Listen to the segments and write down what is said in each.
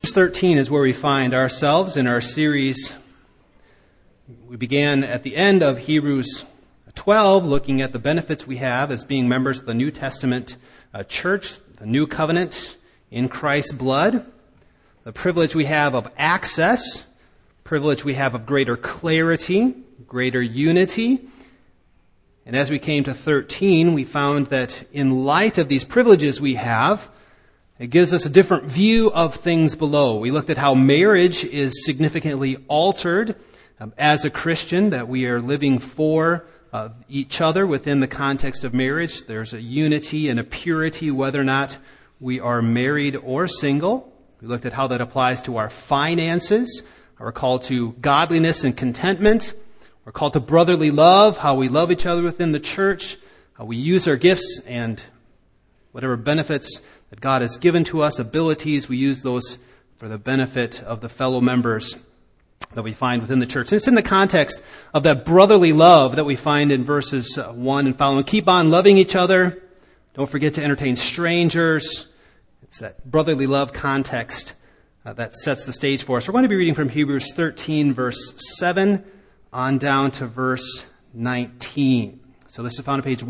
Hebrews 13 is where we find ourselves in our series. We began at the end of Hebrews 12, looking at the benefits we have as being members of the New Testament church, the new covenant in Christ's blood, the privilege we have of access, privilege we have of greater clarity, greater unity. And as we came to 13, we found that in light of these privileges we have, it gives us a different view of things below. We looked at how marriage is significantly altered as a Christian, that we are living for each other within the context of marriage. There's a unity and a purity whether or not we are married or single. We looked at how that applies to our finances. We're called to godliness and contentment. We're called to brotherly love, how we love each other within the church, how we use our gifts and whatever benefits that God has given to us, abilities, we use those for the benefit of the fellow members that we find within the church. And it's in the context of that brotherly love that we find in verses 1 and following. Keep on loving each other. Don't forget to entertain strangers. It's that brotherly love context that sets the stage for us. We're going to be reading from Hebrews 13, verse 7 on down to verse 19. So this is found on page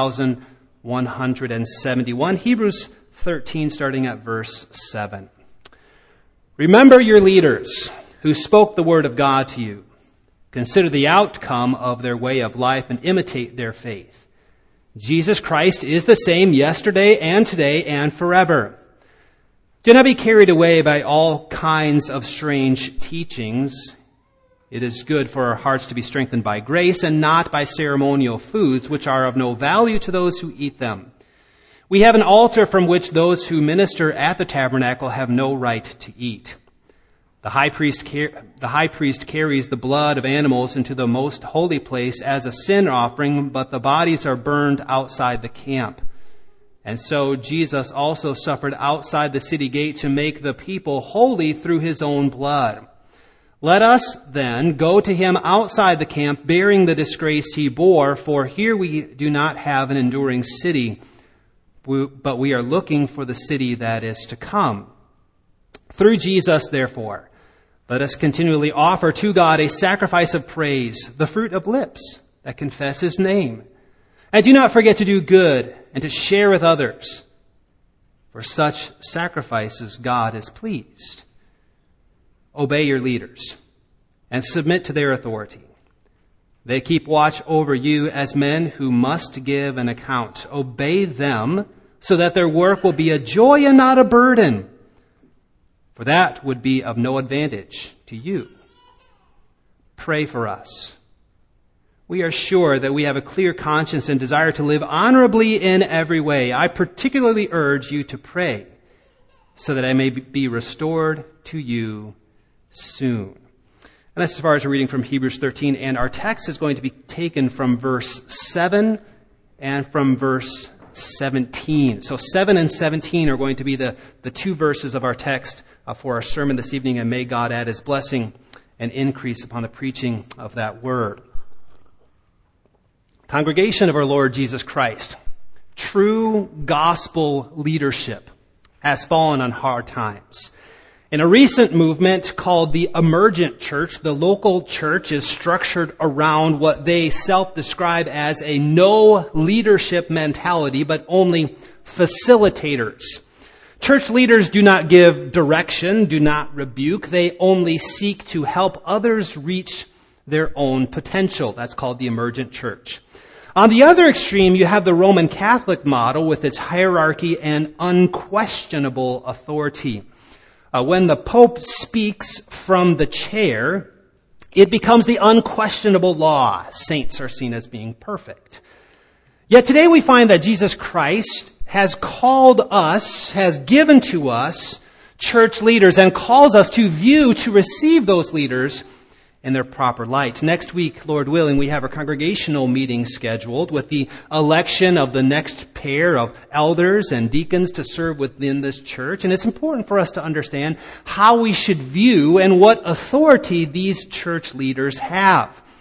1171. Hebrews 13, starting at verse 7. Remember your leaders who spoke the word of God to you. Consider the outcome of their way of life and imitate their faith. Jesus Christ is the same yesterday and today and forever. Do not be carried away by all kinds of strange teachings. It is good for our hearts to be strengthened by grace and not by ceremonial foods, which are of no value to those who eat them. We have an altar from which those who minister at the tabernacle have no right to eat. The high priest carries the blood of animals into the most holy place as a sin offering, but the bodies are burned outside the camp. And so Jesus also suffered outside the city gate to make the people holy through his own blood. Let us then go to him outside the camp, bearing the disgrace he bore, for here we do not have an enduring city, but we are looking for the city that is to come. Through Jesus, therefore, let us continually offer to God a sacrifice of praise, the fruit of lips that confess his name. And do not forget to do good and to share with others. For such sacrifices God is pleased. Obey your leaders and submit to their authority. They keep watch over you as men who must give an account. Obey them so that their work will be a joy and not a burden, for that would be of no advantage to you. Pray for us. We are sure that we have a clear conscience and desire to live honorably in every way. I particularly urge you to pray so that I may be restored to you soon. And that's as far as we're reading from Hebrews 13. And our text is going to be taken from verse 7 and from verse 17. So 7 and 17 are going to be the two verses of our text for our sermon this evening. And may God add his blessing and increase upon the preaching of that word. Congregation of our Lord Jesus Christ, true gospel leadership has fallen on hard times. In a recent movement called the Emergent Church, the local church is structured around what they self-describe as a no leadership mentality, but only facilitators. Church leaders do not give direction, do not rebuke. They only seek to help others reach their own potential. That's called the Emergent Church. On the other extreme, you have the Roman Catholic model with its hierarchy and unquestionable authority. When the Pope speaks from the chair, it becomes the unquestionable law. Saints are seen as being perfect. Yet today we find that Jesus Christ has called us, has given to us church leaders, and calls us to receive those leaders in their proper light. Next week, Lord willing, we have our congregational meeting scheduled with the election of the next pair of elders and deacons to serve within this church. And it's important for us to understand how we should view and what authority these church leaders have.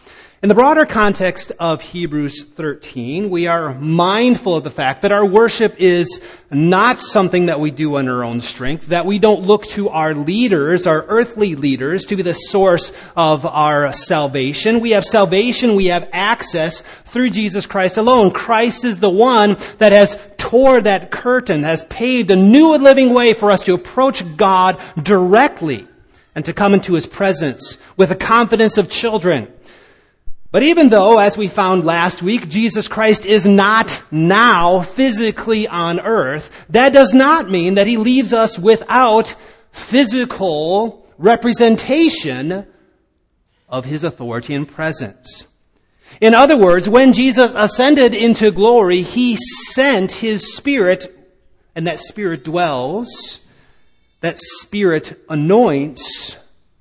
In the broader context of Hebrews 13, we are mindful of the fact that our worship is not something that we do on our own strength, that we don't look to our leaders, our earthly leaders, to be the source of our salvation. We have salvation, we have access through Jesus Christ alone. Christ is the one that has tore that curtain, has paved a new and living way for us to approach God directly and to come into His presence with the confidence of children. But even though, as we found last week, Jesus Christ is not now physically on earth, that does not mean that He leaves us without physical representation of His authority and presence. In other words, when Jesus ascended into glory, He sent His Spirit, and that Spirit dwells, that Spirit anoints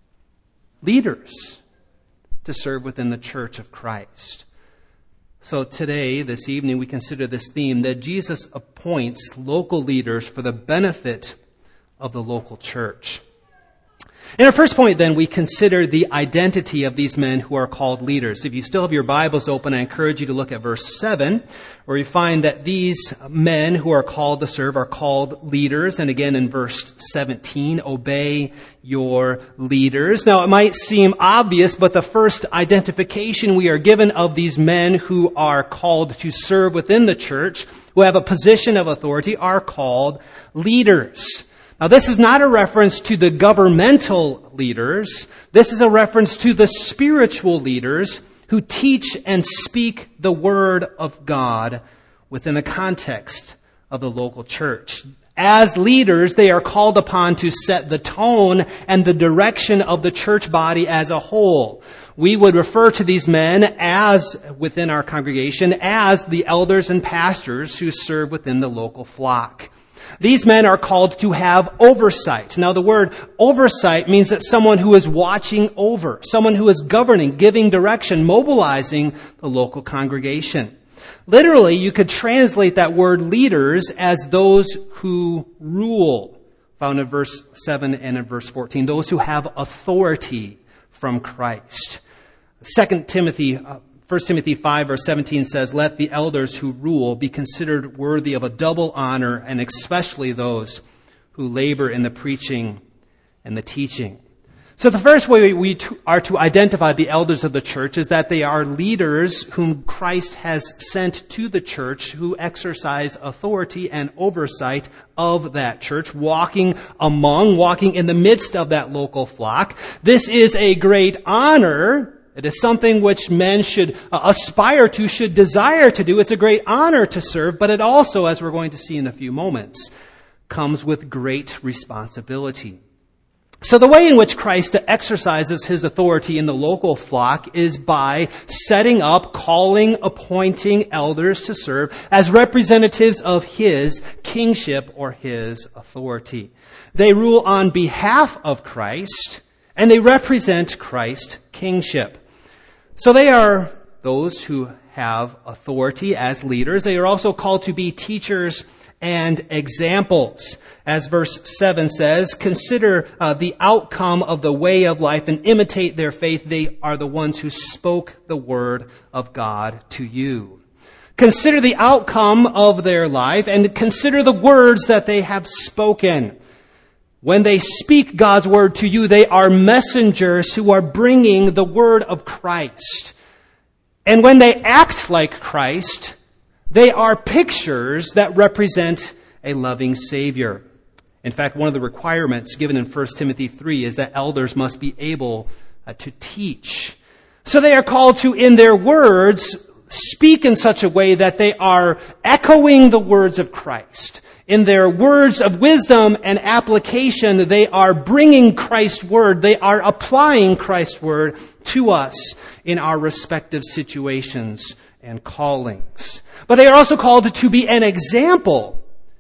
leaders to serve within the church of Christ. So today, this evening, we consider this theme that Jesus appoints local leaders for the benefit of the local church. In our first point, then, we consider the identity of these men who are called leaders. If you still have your Bibles open, I encourage you to look at verse 7, where you find that these men who are called to serve are called leaders. And again, in verse 17, obey your leaders. Now, it might seem obvious, but the first identification we are given of these men who are called to serve within the church, who have a position of authority, are called leaders. Now, this is not a reference to the governmental leaders. This is a reference to the spiritual leaders who teach and speak the Word of God within the context of the local church. As leaders, they are called upon to set the tone and the direction of the church body as a whole. We would refer to these men as, within our congregation, as the elders and pastors who serve within the local flock. These men are called to have oversight. Now, the word oversight means that someone who is watching over, someone who is governing, giving direction, mobilizing the local congregation. Literally, you could translate that word leaders as those who rule, found in verse 7 and in verse 14, those who have authority from Christ. 1 Timothy 5 verse 17 says, let the elders who rule be considered worthy of a double honor, and especially those who labor in the preaching and the teaching. So the first way we are to identify the elders of the church is that they are leaders whom Christ has sent to the church, who exercise authority and oversight of that church, walking in the midst of that local flock. This is a great honor. It is something which men should aspire to, should desire to do. It's a great honor to serve, but it also, as we're going to see in a few moments, comes with great responsibility. So the way in which Christ exercises His authority in the local flock is by setting up, calling, appointing elders to serve as representatives of His kingship or His authority. They rule on behalf of Christ, and they represent Christ's kingship. So they are those who have authority as leaders. They are also called to be teachers and examples. As verse 7 says, consider the outcome of the way of life and imitate their faith. They are the ones who spoke the word of God to you. Consider the outcome of their life and consider the words that they have spoken. When they speak God's word to you, they are messengers who are bringing the word of Christ. And when they act like Christ, they are pictures that represent a loving Savior. In fact, one of the requirements given in 1 Timothy 3 is that elders must be able to teach. So they are called to, in their words, speak in such a way that they are echoing the words of Christ. In their words of wisdom and application, they are bringing Christ's word. They are applying Christ's word to us in our respective situations and callings. But they are also called to be an example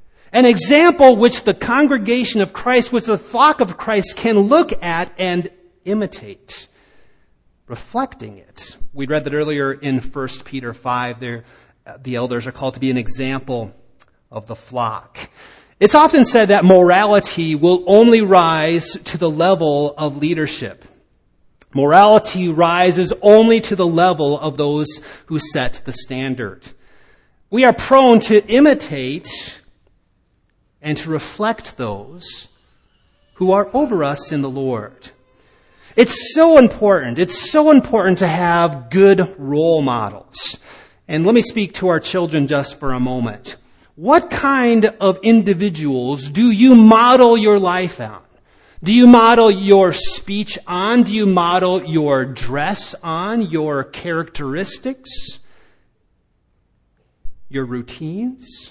which the congregation of Christ, which the flock of Christ can look at and imitate, reflecting it. We read that earlier in 1 Peter 5, the elders are called to be an example of the flock. It's often said that morality will only rise to the level of leadership. Morality rises only to the level of those who set the standard. We are prone to imitate and to reflect those who are over us in the Lord. It's so important. It's so important to have good role models. And let me speak to our children just for a moment. What kind of individuals do you model your life on? Do you model your speech on? Do you model your dress on? Your characteristics? Your routines?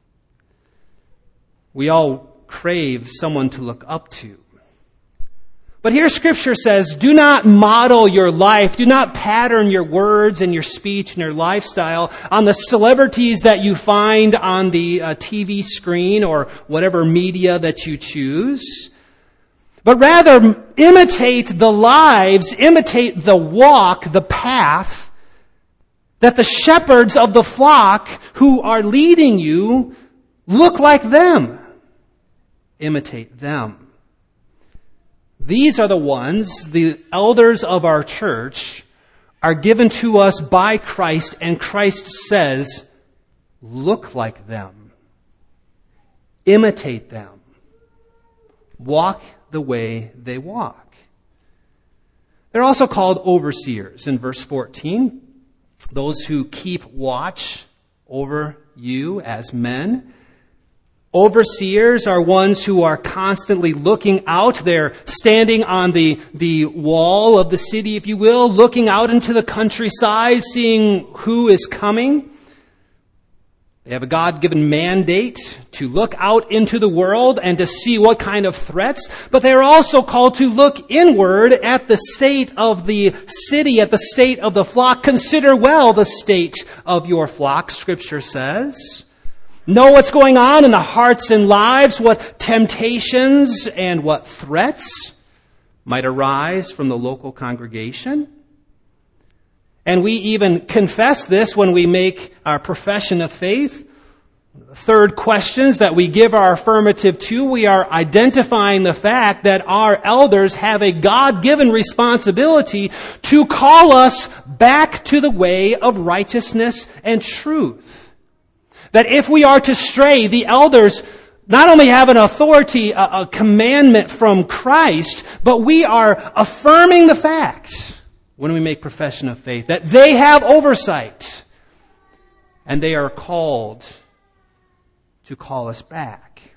We all crave someone to look up to. But here Scripture says, do not model your life, do not pattern your words and your speech and your lifestyle on the celebrities that you find on the TV screen or whatever media that you choose. But rather, imitate the lives, imitate the walk, the path that the shepherds of the flock who are leading you look like them. Imitate them. These are the ones, the elders of our church, are given to us by Christ, and Christ says, look like them. Imitate them. Walk the way they walk. They're also called overseers in verse 14. Those who keep watch over you as men. Overseers are ones who are constantly looking out. They're standing on the wall of the city, if you will, looking out into the countryside, seeing who is coming. They have a God-given mandate to look out into the world and to see what kind of threats, but they are also called to look inward at the state of the city, at the state of the flock. Consider well the state of your flock, Scripture says. Know what's going on in the hearts and lives, what temptations and what threats might arise from the local congregation. And we even confess this when we make our profession of faith. The third questions that we give our affirmative to, we are identifying the fact that our elders have a God-given responsibility to call us back to the way of righteousness and truth. That if we are to stray, the elders not only have an authority, a commandment from Christ, but we are affirming the fact when we make profession of faith that they have oversight and they are called to call us back.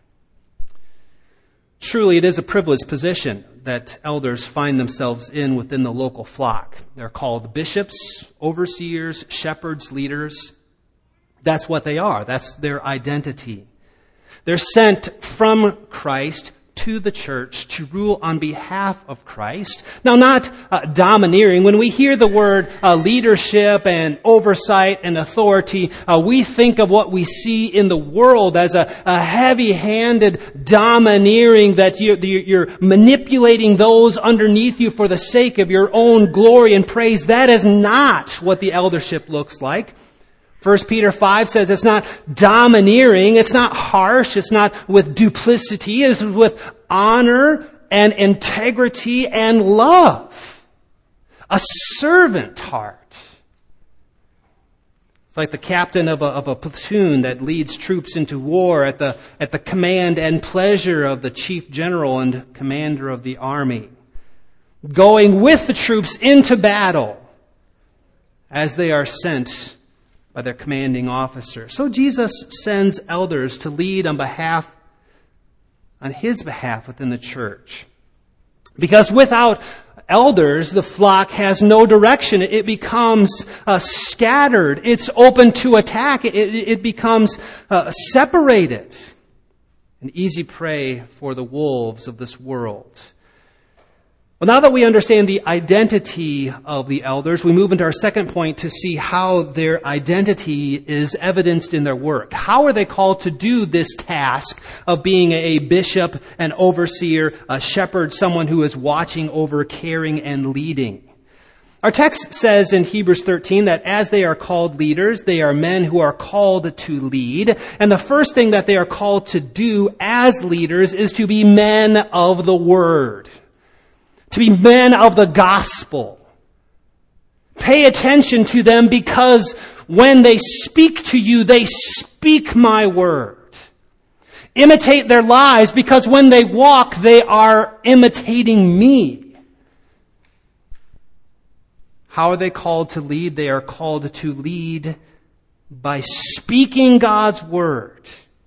Truly, it is a privileged position that elders find themselves in within the local flock. They're called bishops, overseers, shepherds, leaders. That's what they are. That's their identity. They're sent from Christ to the church to rule on behalf of Christ. Now, not domineering. When we hear the word leadership and oversight and authority, we think of what we see in the world as a heavy-handed domineering, that you're manipulating those underneath you for the sake of your own glory and praise. That is not what the eldership looks like. 1 Peter 5 says it's not domineering, it's not harsh, it's not with duplicity, it's with honor and integrity and love. A servant heart. It's like the captain of a platoon that leads troops into war at the command and pleasure of the chief general and commander of the army. Going with the troops into battle as they are sent by their commanding officer. So Jesus sends elders to lead on his behalf within the church. Because without elders, the flock has no direction. It becomes scattered. It's open to attack. It becomes separated. An easy prey for the wolves of this world. Well, now that we understand the identity of the elders, we move into our second point to see how their identity is evidenced in their work. How are they called to do this task of being a bishop, an overseer, a shepherd, someone who is watching over, caring, and leading? Our text says in Hebrews 13 that as they are called leaders, they are men who are called to lead. And the first thing that they are called to do as leaders is to be men of the Word. to be men of the gospel. Pay attention to them because when they speak to you, they speak my word. Imitate their lives because when they walk, they are imitating me. How are they called to lead? They are called to lead by speaking God's word,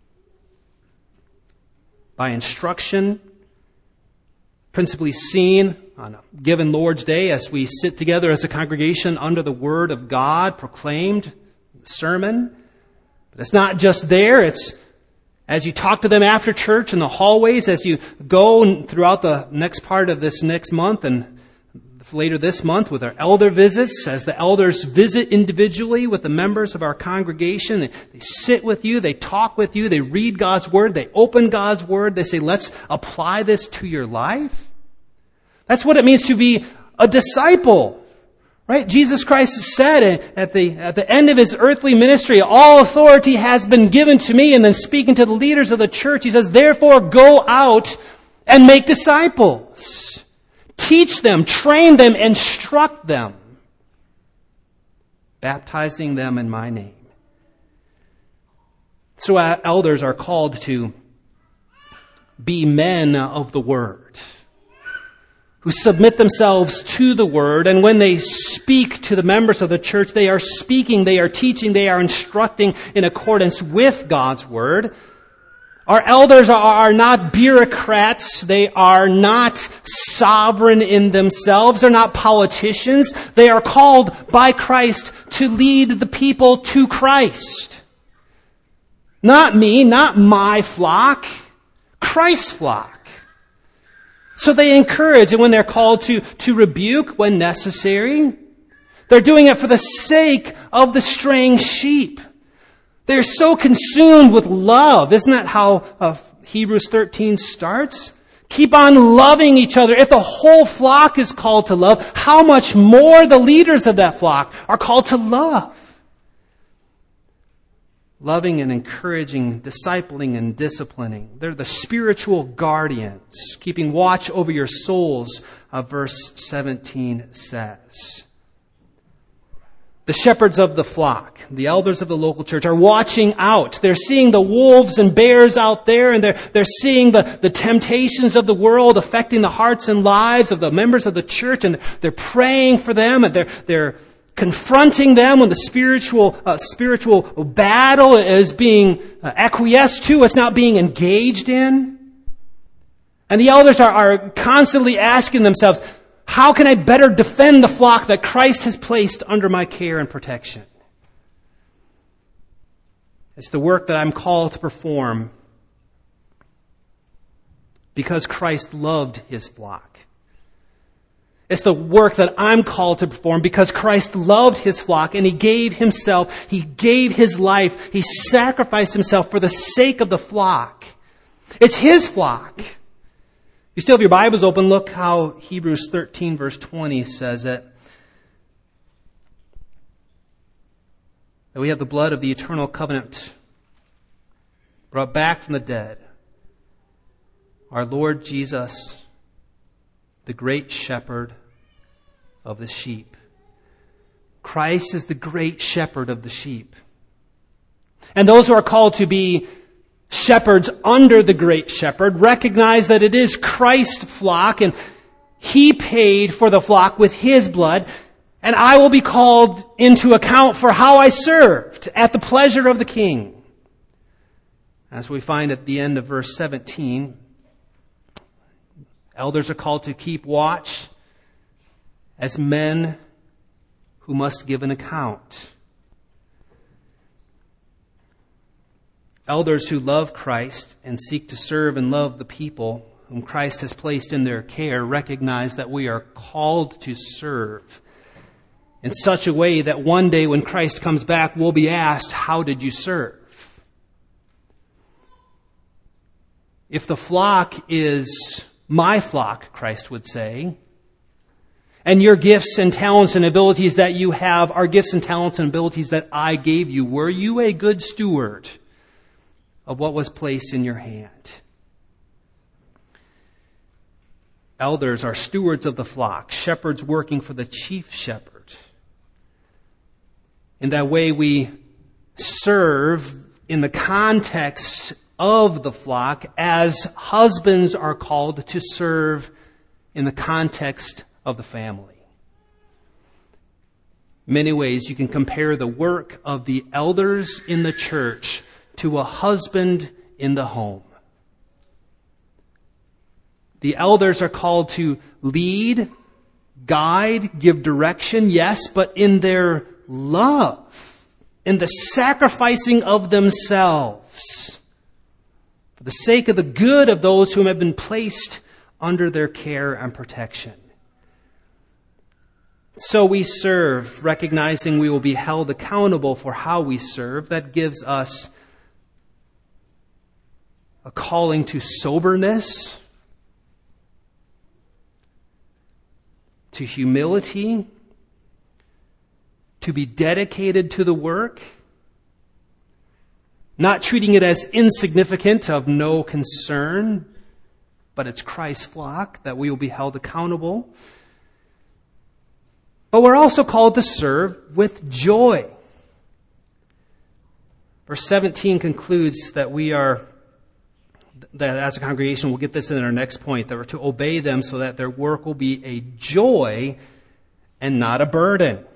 by instruction, principally seen on a given Lord's Day as we sit together as a congregation under the word of God proclaimed, the sermon. But it's not just there, it's as you talk to them after church in the hallways, as you go throughout the next part of this next month and later this month with our elder visits, as the elders visit individually with the members of our congregation, they sit with you, they talk with you, they read God's word, they open God's word, they say, let's apply this to your life. That's what it means to be a disciple. Right? Jesus Christ said at the end of his earthly ministry, all authority has been given to me. And then speaking to the leaders of the church, he says, therefore go out and make disciples. Teach them, train them, instruct them, baptizing them in my name. So elders are called to be men of the word, who submit themselves to the word, and when they speak to the members of the church, they are speaking, they are teaching, they are instructing in accordance with God's word. Our elders are not bureaucrats. They are not sovereign in themselves. They're not politicians. They are called by Christ to lead the people to Christ. Not me, not my flock, Christ's flock. So they encourage, and when they're called to rebuke when necessary, they're doing it for the sake of the straying sheep. They're so consumed with love. Isn't that how Hebrews 13 starts? Keep on loving each other. If the whole flock is called to love, how much more the leaders of that flock are called to love? Loving and encouraging, discipling and disciplining. They're the spiritual guardians, keeping watch over your souls, verse 17 says. The shepherds of the flock, the elders of the local church, are watching out. They're seeing the wolves and bears out there, and they're seeing the temptations of the world affecting the hearts and lives of the members of the church, and they're praying for them, and they're confronting them when the spiritual battle is being acquiesced to, it's not being engaged in. And the elders are constantly asking themselves, how can I better defend the flock that Christ has placed under my care and protection? It's the work that I'm called to perform because Christ loved his flock. It's the work that I'm called to perform because Christ loved his flock and he gave himself, he gave his life, he sacrificed himself for the sake of the flock. It's his flock. You still have your Bibles open. Look how Hebrews 13 verse 20 says it. That we have the blood of the eternal covenant brought back from the dead. Our Lord Jesus, the great shepherd of the sheep. Christ is the great shepherd of the sheep. And those who are called to be shepherds under the great shepherd recognize that it is Christ's flock and he paid for the flock with his blood, and I will be called into account for how I served at the pleasure of the king. As we find at the end of verse 17, elders are called to keep watch as men who must give an account. Elders who love Christ and seek to serve and love the people whom Christ has placed in their care recognize that we are called to serve in such a way that one day when Christ comes back, we'll be asked, how did you serve? If the flock is my flock, Christ would say, and your gifts and talents and abilities that you have are gifts and talents and abilities that I gave you, were you a good steward of what was placed in your hand? Elders are stewards of the flock, shepherds working for the chief shepherd. In that way, we serve in the context of the flock as husbands are called to serve in the context of the family. Many ways you can compare the work of the elders in the church to a husband in the home. The elders are called to lead, guide, give direction, yes, but in their love, in the sacrificing of themselves, for the sake of the good of those whom have been placed under their care and protection. So we serve, recognizing we will be held accountable for how we serve. That gives us a calling to soberness, to humility, to be dedicated to the work, not treating it as insignificant, of no concern, but it's Christ's flock that we will be held accountable. But we're also called to serve with joy. Verse 17 concludes that that as a congregation, we'll get this in our next point, that we're to obey them so that their work will be a joy and not a burden.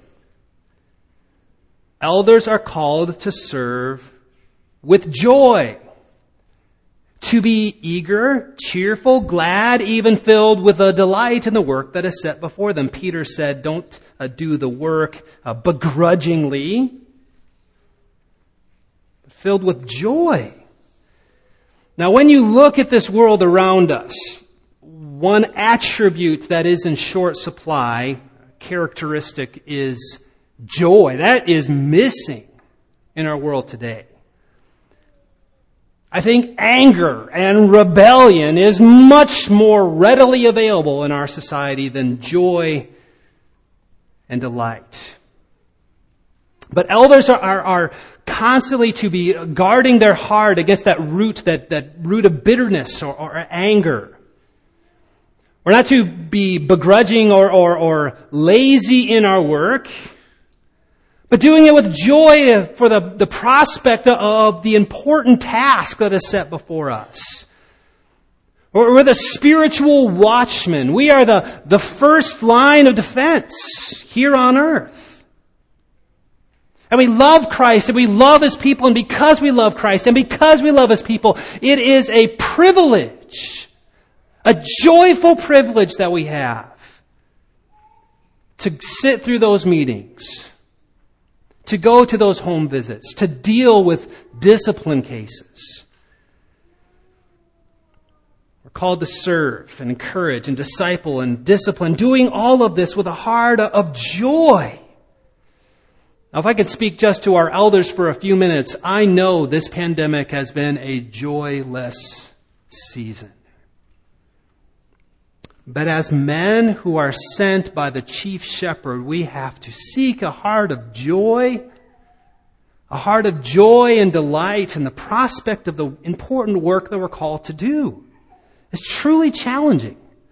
Elders are called to serve with joy, to be eager, cheerful, glad, even filled with a delight in the work that is set before them. Peter said, don't do the work begrudgingly, but filled with joy. Now, when you look at this world around us, one attribute that is in short supply, characteristic, is joy. That is missing in our world today. I think anger and rebellion is much more readily available in our society than joy and delight. But elders are constantly to be guarding their heart against that root of bitterness or anger. We're not to be begrudging or lazy in our work, but doing it with joy for the prospect of the important task that is set before us. We're the spiritual watchmen. We are the first line of defense here on earth. And we love Christ, and we love His people, and because we love Christ, and because we love His people, it is a privilege, a joyful privilege that we have to sit through those meetings, to go to those home visits, to deal with discipline cases. We're called to serve and encourage and disciple and discipline, doing all of this with a heart of joy. Now, if I could speak just to our elders for a few minutes, I know this pandemic has been a joyless season. But as men who are sent by the chief shepherd, we have to seek a heart of joy and delight in the prospect of the important work that we're called to do. It's truly challenging.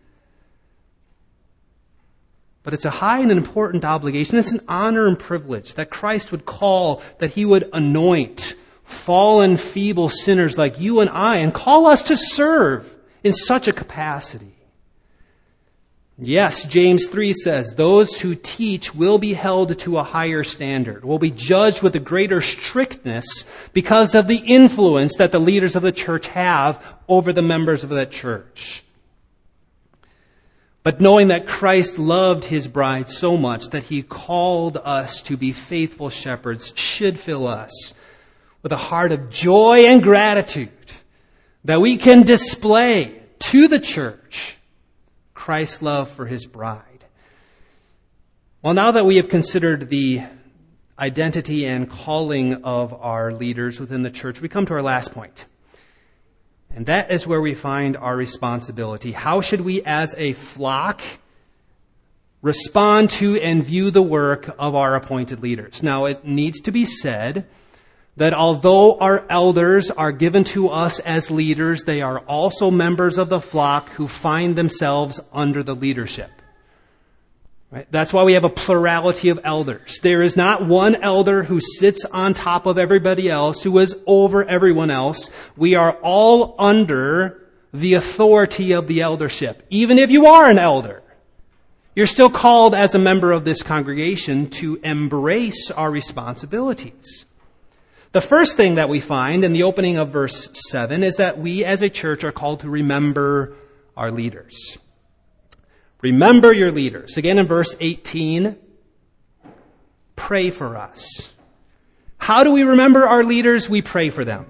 But it's a high and important obligation. It's an honor and privilege that Christ would call, that He would anoint fallen, feeble sinners like you and I, and call us to serve in such a capacity. Yes, James 3 says, those who teach will be held to a higher standard, will be judged with a greater strictness because of the influence that the leaders of the church have over the members of that church. But knowing that Christ loved His bride so much that He called us to be faithful shepherds should fill us with a heart of joy and gratitude that we can display to the church Christ's love for His bride. Well, now that we have considered the identity and calling of our leaders within the church, we come to our last point. And that is where we find our responsibility. How should we as a flock respond to and view the work of our appointed leaders? Now, it needs to be said that although our elders are given to us as leaders, they are also members of the flock who find themselves under the leadership. Right? That's why we have a plurality of elders. There is not one elder who sits on top of everybody else, who is over everyone else. We are all under the authority of the eldership. Even if you are an elder, you're still called as a member of this congregation to embrace our responsibilities. The first thing that we find in the opening of verse 7 is that we as a church are called to remember our leaders. Remember your leaders. Again in verse 18, pray for us. How do we remember our leaders? We pray for them.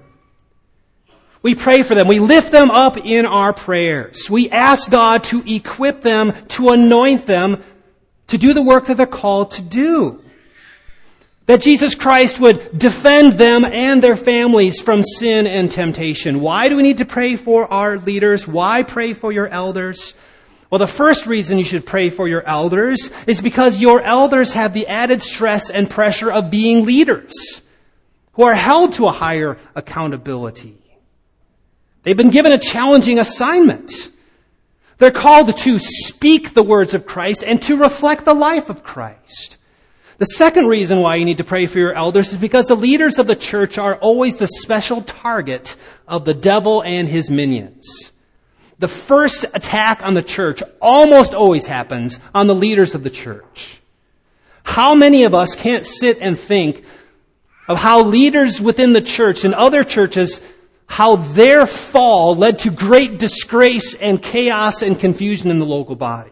We pray for them. We lift them up in our prayers. We ask God to equip them, to anoint them, to do the work that they're called to do. That Jesus Christ would defend them and their families from sin and temptation. Why do we need to pray for our leaders? Why pray for your elders? Well, the first reason you should pray for your elders is because your elders have the added stress and pressure of being leaders who are held to a higher accountability. They've been given a challenging assignment. They're called to speak the words of Christ and to reflect the life of Christ. The second reason why you need to pray for your elders is because the leaders of the church are always the special target of the devil and his minions. The first attack on the church almost always happens on the leaders of the church. How many of us can't sit and think of how leaders within the church and other churches, how their fall led to great disgrace and chaos and confusion in the local body?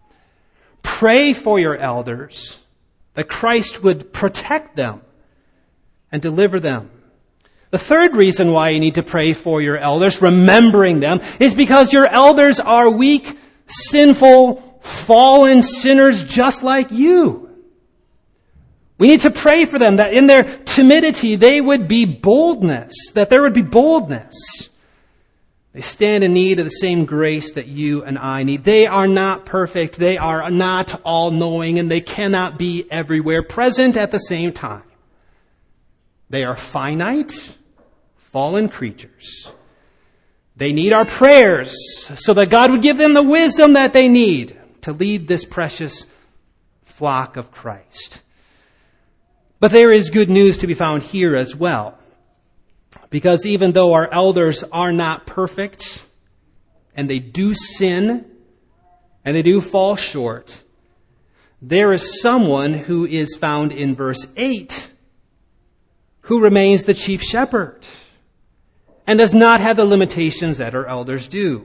Pray for your elders that Christ would protect them and deliver them. The third reason why you need to pray for your elders, remembering them, is because your elders are weak, sinful, fallen sinners just like you. We need to pray for them that in their timidity they would be boldness, that there would be boldness. They stand in need of the same grace that you and I need. They are not perfect. They are not all-knowing, and they cannot be everywhere present at the same time. They are finite, fallen creatures. They need our prayers so that God would give them the wisdom that they need to lead this precious flock of Christ. But there is good news to be found here as well. Because even though our elders are not perfect, and they do sin, and they do fall short, there is someone who is found in verse 8 who remains the chief shepherd and does not have the limitations that our elders do.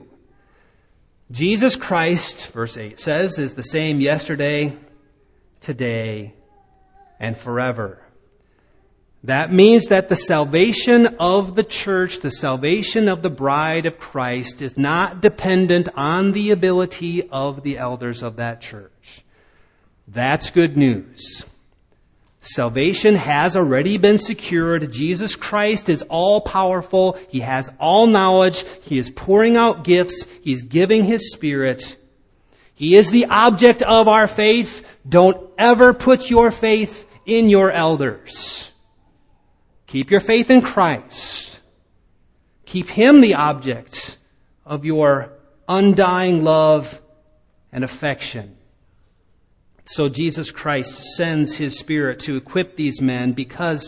Jesus Christ, verse 8 says, is the same yesterday, today, and forever. That means that the salvation of the church, the salvation of the bride of Christ, is not dependent on the ability of the elders of that church. That's good news. Salvation has already been secured. Jesus Christ is all-powerful. He has all knowledge. He is pouring out gifts. He's giving His Spirit. He is the object of our faith. Don't ever put your faith in your elders. Keep your faith in Christ. Keep Him the object of your undying love and affection. So Jesus Christ sends His Spirit to equip these men because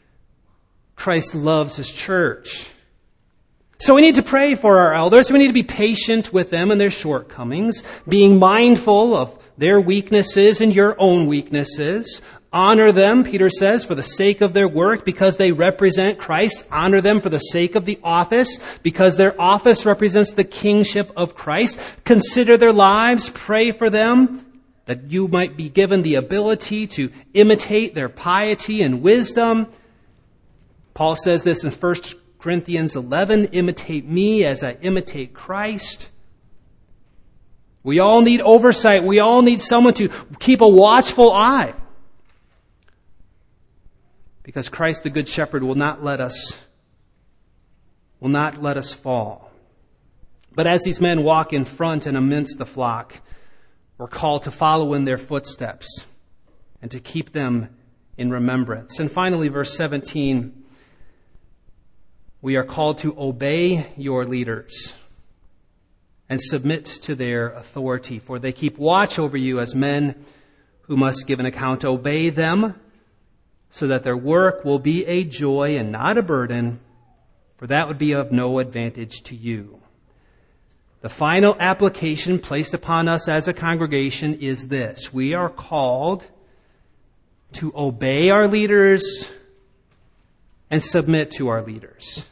Christ loves His church. So we need to pray for our elders. We need to be patient with them and their shortcomings, being mindful of their weaknesses and your own weaknesses. Honor them, Peter says, for the sake of their work, because they represent Christ. Honor them for the sake of the office, because their office represents the kingship of Christ. Consider their lives. Pray for them, that you might be given the ability to imitate their piety and wisdom. Paul says this in 1 Corinthians 11, imitate me as I imitate Christ. We all need oversight. We all need someone to keep a watchful eye. Because Christ the Good Shepherd will not let us fall. But as these men walk in front and amidst the flock, we're called to follow in their footsteps and to keep them in remembrance. And finally, verse 17, We are called to obey your leaders and submit to their authority, for they keep watch over you as men who must give an account. Obey them so that their work will be a joy and not a burden, for that would be of no advantage to you. The final application placed upon us as a congregation is this: we are called to obey our leaders and submit to our leaders.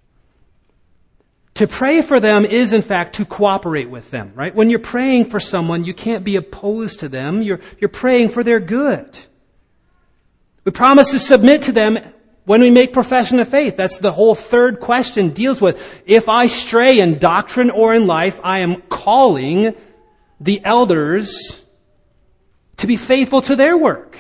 To pray for them is, in fact, to cooperate with them, right? When you're praying for someone, you can't be opposed to them. You're praying for their good. We promise to submit to them when we make profession of faith. That's the whole third question deals with. If I stray in doctrine or in life, I am calling the elders to be faithful to their work.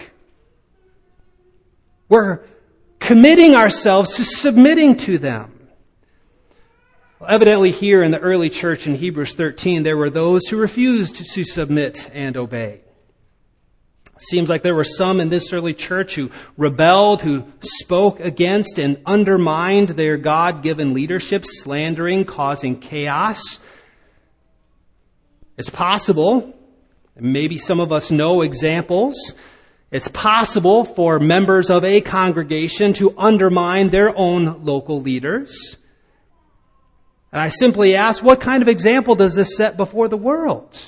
We're committing ourselves to submitting to them. Well, evidently here in the early church in Hebrews 13, there were those who refused to submit and obey. It seems like there were some in this early church who rebelled, who spoke against and undermined their God-given leadership, slandering, causing chaos. It's possible, and maybe some of us know examples, it's possible for members of a congregation to undermine their own local leaders. And I simply ask, what kind of example does this set before the world?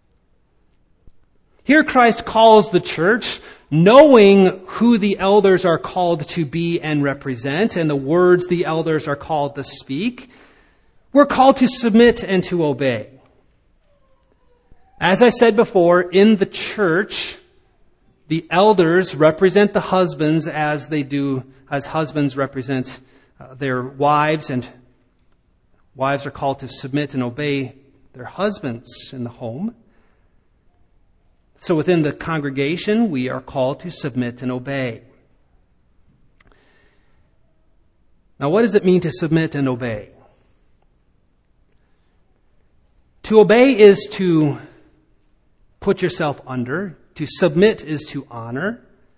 Here Christ calls the church, knowing who the elders are called to be and represent, and the words the elders are called to speak. We're called to submit and to obey. As I said before, in the church, the elders represent the husbands as husbands represent their wives, and wives are called to submit and obey their husbands in the home. So within the congregation, we are called to submit and obey. Now, what does it mean to submit and obey? To obey is to put yourself under. To submit is to honor.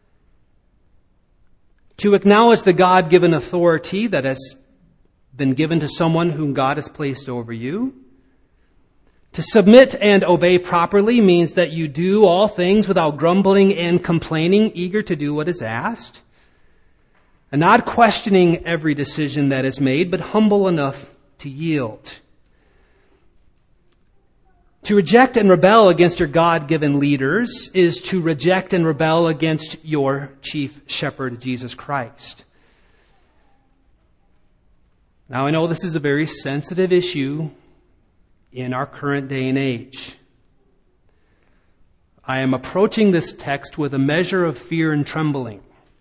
To acknowledge the God-given authority that has been given to someone whom God has placed over you. To submit and obey properly means that you do all things without grumbling and complaining, eager to do what is asked, and not questioning every decision that is made, but humble enough to yield. To reject and rebel against your God-given leaders is to reject and rebel against your chief shepherd, Jesus Christ. Now, I know this is a very sensitive issue in our current day and age. I am approaching this text with a measure of fear and trembling.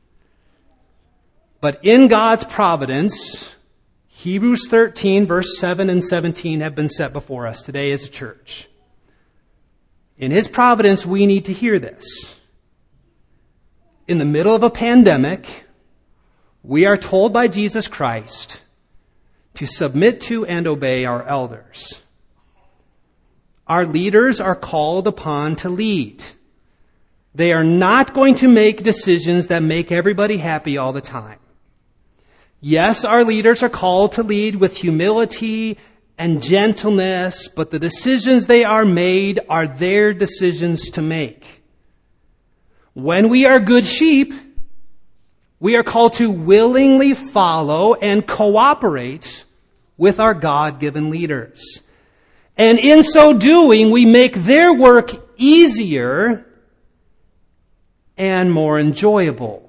But in God's providence, Hebrews 13, verse 7 and 17 have been set before us today as a church. In His providence, we need to hear this. In the middle of a pandemic, we are told by Jesus Christ to submit to and obey our elders. Our leaders are called upon to lead. They are not going to make decisions that make everybody happy all the time. Yes, our leaders are called to lead with humility and gentleness, but the decisions they are made are their decisions to make. When we are good sheep, we are called to willingly follow and cooperate with our God-given leaders. And in so doing, we make their work easier and more enjoyable.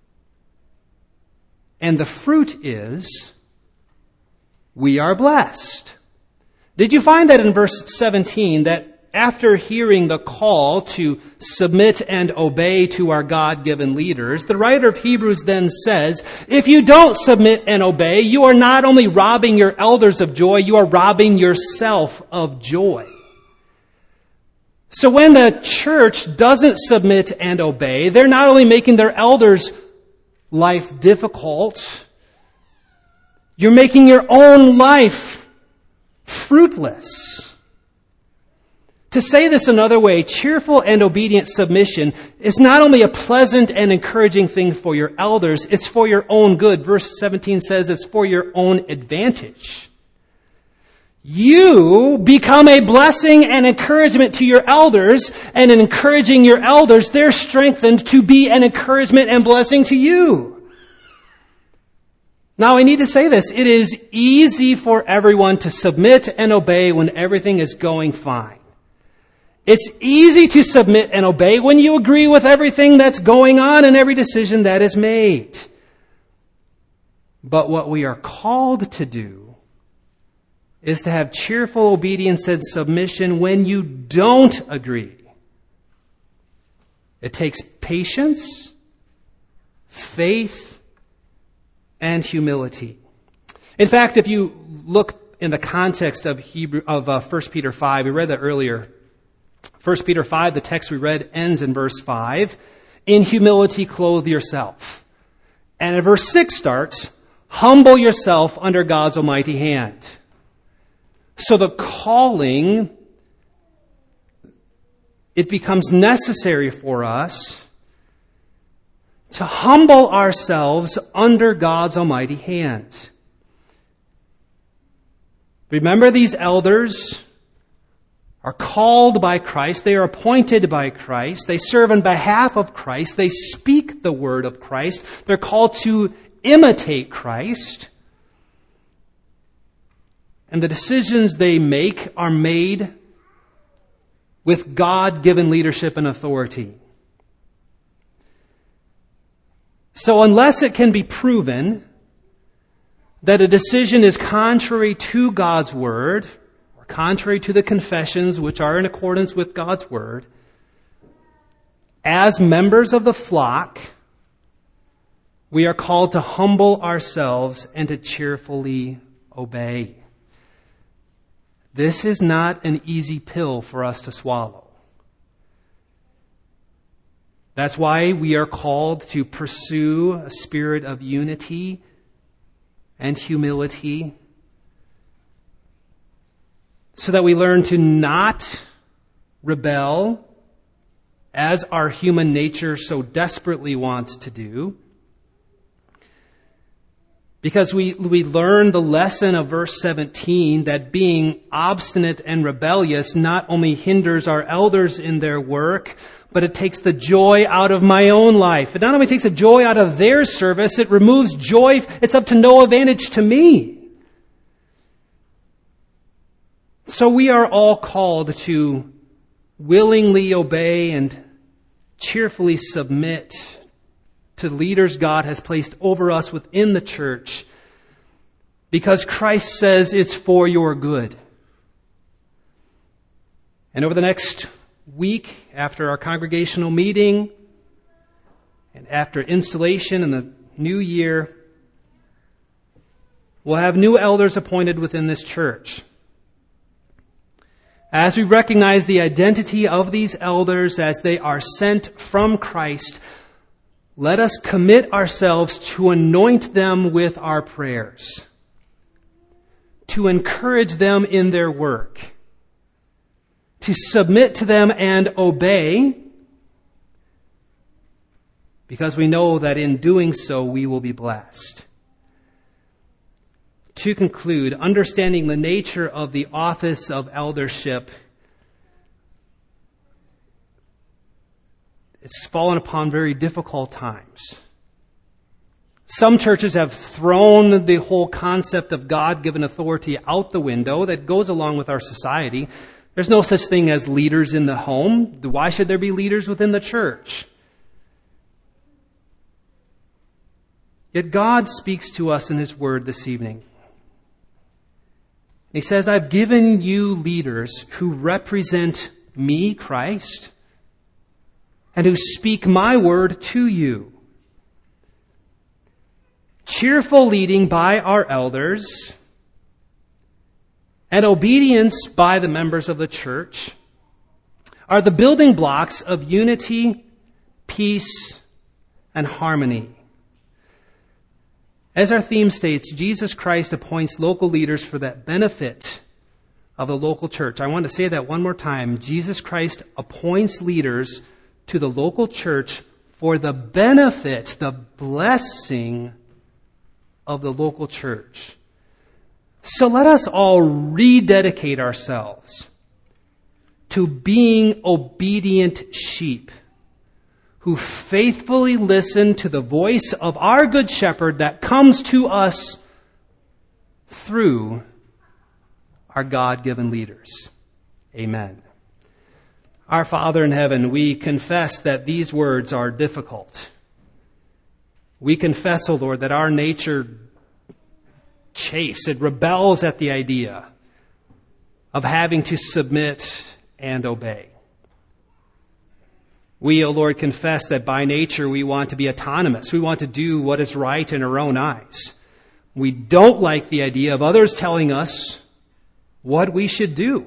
And the fruit is, we are blessed. Did you find that in verse 17, that after hearing the call to submit and obey to our God-given leaders, the writer of Hebrews then says, if you don't submit and obey, you are not only robbing your elders of joy, you are robbing yourself of joy. So when the church doesn't submit and obey, they're not only making their elders' life difficult, you're making your own life fruitless. To say this another way, cheerful and obedient submission is not only a pleasant and encouraging thing for your elders, it's for your own good. Verse 17 says it's for your own advantage. You become a blessing and encouragement to your elders, and in encouraging your elders, they're strengthened to be an encouragement and blessing to you. Now, I need to say this. It is easy for everyone to submit and obey when everything is going fine. It's easy to submit and obey when you agree with everything that's going on and every decision that is made. But what we are called to do is to have cheerful obedience and submission when you don't agree. It takes patience, faith, and humility. In fact, if you look in the context of 1 Peter 5, we read that earlier. 1 Peter 5, the text we read, ends in verse 5. In humility, clothe yourself. And in verse 6 starts, humble yourself under God's almighty hand. So the calling, it becomes necessary for us to humble ourselves under God's almighty hand. Remember, these elders are called by Christ. They are appointed by Christ. They serve on behalf of Christ. They speak the word of Christ. They're called to imitate Christ. And the decisions they make are made with God-given leadership and authority. So unless it can be proven that a decision is contrary to God's word, or contrary to the confessions which are in accordance with God's word, as members of the flock, we are called to humble ourselves and to cheerfully obey. This is not an easy pill for us to swallow. That's why we are called to pursue a spirit of unity and humility, so that we learn to not rebel as our human nature so desperately wants to do. Because we learn the lesson of verse 17 that being obstinate and rebellious not only hinders our elders in their work, but it takes the joy out of my own life. It not only takes the joy out of their service, it removes joy. It's up to no advantage to me. So we are all called to willingly obey and cheerfully submit to leaders God has placed over us within the church, because Christ says it's for your good. And over the next week, after our congregational meeting and after installation in the new year, we'll have new elders appointed within this church. As we recognize the identity of these elders as they are sent from Christ, let us commit ourselves to anoint them with our prayers, to encourage them in their work, to submit to them and obey, because we know that in doing so we will be blessed. To conclude, understanding the nature of the office of eldership, it's fallen upon very difficult times. Some churches have thrown the whole concept of God-given authority out the window that goes along with our society. There's no such thing as leaders in the home. Why should there be leaders within the church? Yet God speaks to us in His Word this evening. He says, I've given you leaders who represent me, Christ, and who speak my word to you. Cheerful leading by our elders and obedience by the members of the church are the building blocks of unity, peace, and harmony. As our theme states, Jesus Christ appoints local leaders for the benefit of the local church. I want to say that one more time. Jesus Christ appoints leaders to the local church for the benefit, the blessing of the local church. So let us all rededicate ourselves to being obedient sheep who faithfully listen to the voice of our good shepherd that comes to us through our God-given leaders. Amen. Our Father in heaven, we confess that these words are difficult. We confess, O Lord, that our nature chafes, it rebels at the idea of having to submit and obey. We, O Lord, confess that by nature we want to be autonomous. We want to do what is right in our own eyes. We don't like the idea of others telling us what we should do.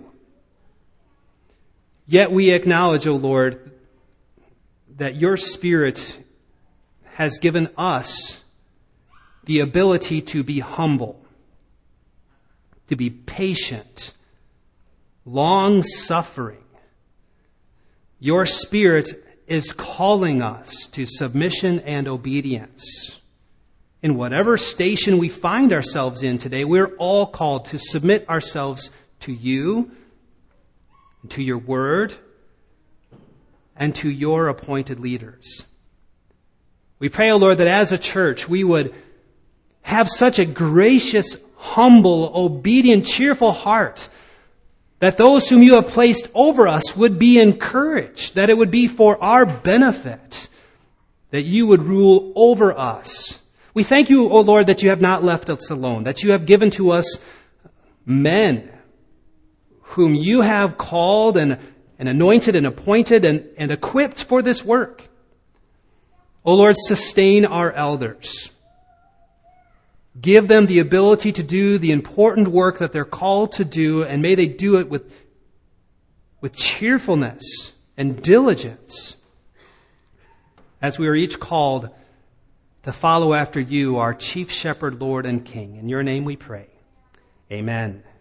Yet we acknowledge, O Lord, that your Spirit has given us the ability to be humble, to be patient, long-suffering. Your Spirit is calling us to submission and obedience. In whatever station we find ourselves in today, we're all called to submit ourselves to you, to your word, and to your appointed leaders. We pray, O Lord, that as a church we would have such a gracious, humble, obedient, cheerful heart that those whom you have placed over us would be encouraged, that it would be for our benefit, that you would rule over us. We thank you, O Lord, that you have not left us alone, that you have given to us men whom you have called and anointed and appointed and equipped for this work. O Lord, sustain our elders. Give them the ability to do the important work that they're called to do, and may they do it with cheerfulness and diligence, as we are each called to follow after you, our chief shepherd, Lord, and King. In your name we pray. Amen.